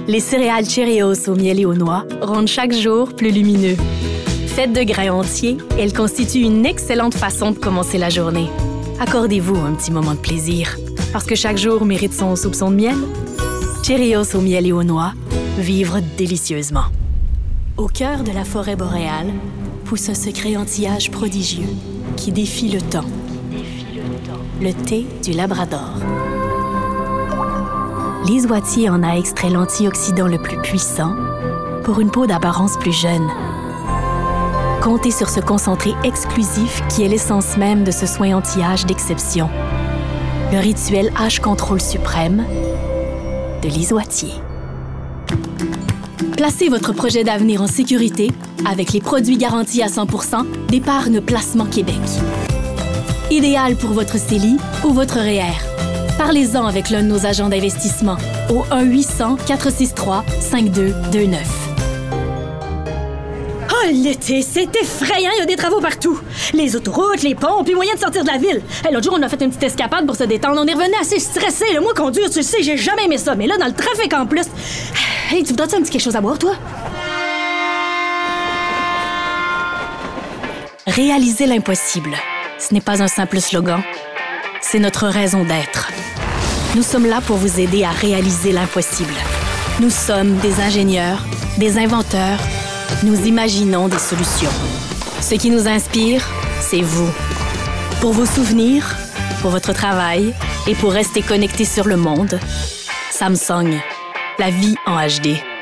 Les céréales Cheerios au miel et aux noix rendent chaque jour plus lumineux. Faites de grains entiers, elles constituent une excellente façon de commencer la journée. Accordez-vous un petit moment de plaisir, parce que chaque jour mérite son soupçon de miel. Cheerios au miel et aux noix, vivre délicieusement. Au cœur de la forêt boréale pousse un secret anti-âge prodigieux qui défie le temps. Le thé du Labrador. Lise Wattier en a extrait l'antioxydant le plus puissant pour une peau d'apparence plus jeune. Comptez sur ce concentré exclusif qui est l'essence même de ce soin anti-âge d'exception. Le rituel âge contrôle suprême de Lise Wattier. Placez votre projet d'avenir en sécurité avec les produits garantis à 100% d'Épargne Placement Québec. Idéal pour votre CELI ou votre REER. Parlez-en avec l'un de nos agents d'investissement au 1-800-463-5229. Oh, l'été, c'est effrayant, il y a des travaux partout. Les autoroutes, les ponts, puis moyen de sortir de la ville. Hey, l'autre jour, on a fait une petite escapade pour se détendre. On est revenu assez stressé. Moi, conduire, tu le sais, j'ai jamais aimé ça. Mais là, dans le trafic en plus... Hey, tu voudrais-tu un petit quelque chose à boire, toi? Réaliser l'impossible. Ce n'est pas un simple slogan. C'est notre raison d'être. Nous sommes là pour vous aider à réaliser l'impossible. Nous sommes des ingénieurs, des inventeurs. Nous imaginons des solutions. Ce qui nous inspire, c'est vous. Pour vos souvenirs, pour votre travail et pour rester connecté sur le monde, Samsung, la vie en HD.